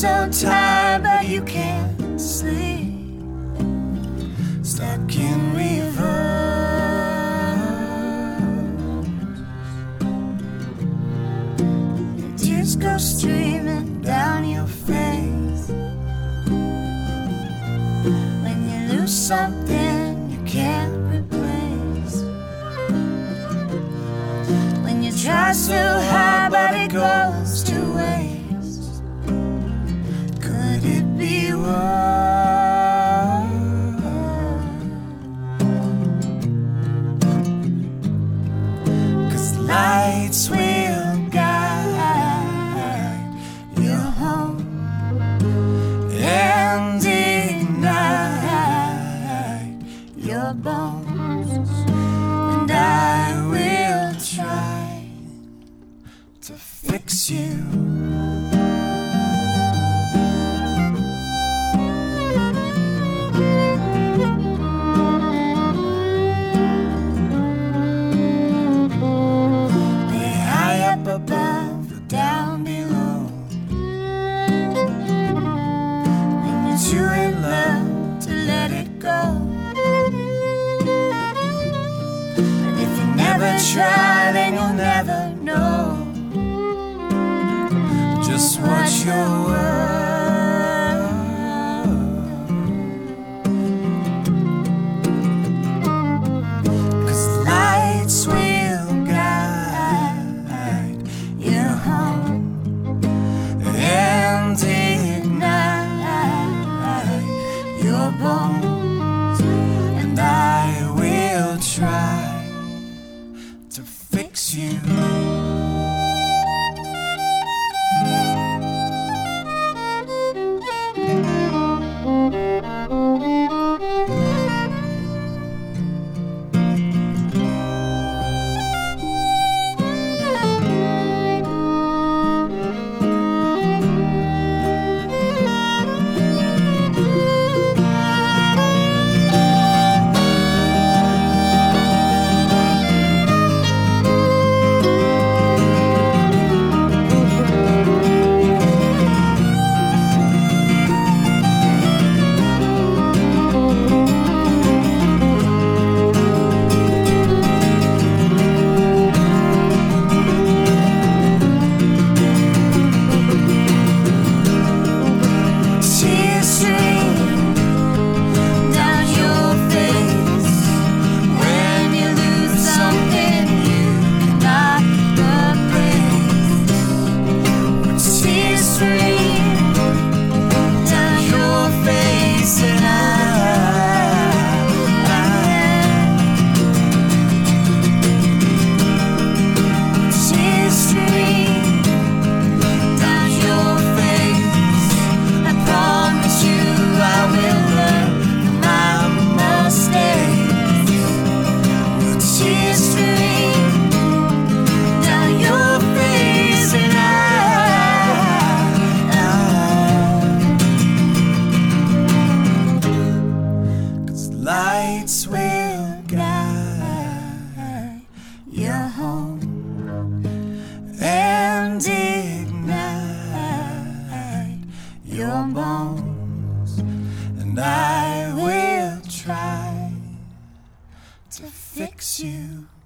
so tired, but you can't sleep. Stuck in reverse. Your tears go streaming down your face when you lose something you can't replace. When you try so hard, but it goes to waste. Could it be worse? Lights will guide you home and ignite your bones, and I will try to fix you. Above or down below, when you're too in love to let it go. And if you never try, then you'll never know just what you're worth. 'Cause lights will guide you home and ignite your bones, and I will try to fix you. Lights will guide your home and ignite your bones, and I will try to fix you.